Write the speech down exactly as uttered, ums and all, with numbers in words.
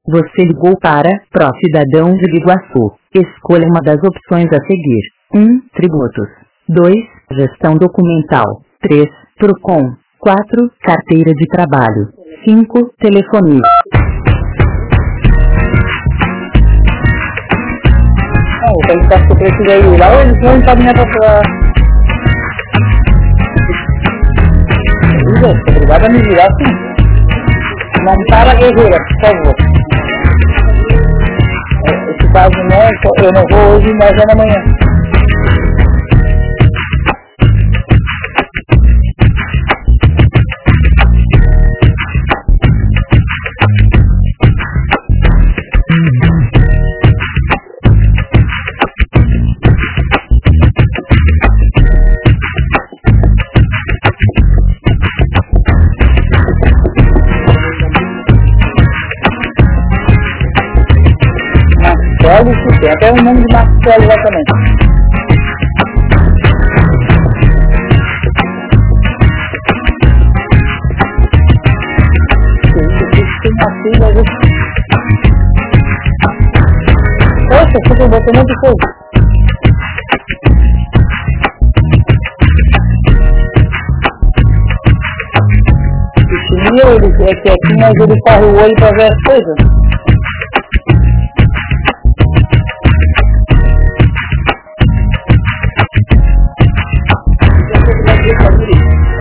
Você ligou para Pro Cidadão de Biguaçu. Escolha uma das opções a seguir. um. Tributos. dois. Gestão documental. três. Procon. quatro. Carteira de trabalho. cinco. Telefonia. Não, o que eu precisei ir lá, eles vão encaminhar para... Obrigado a me virar sim. Não para guerreira, por favor. Esse caso não, eu não vou hoje, mas é amanhã. Tem até o nome de Marcelo lá também. Tem uma filha ali. Poxa, eu botei muita coisa. Esse meu, ele é quietinho, mas ele corre o olho para ver as coisas.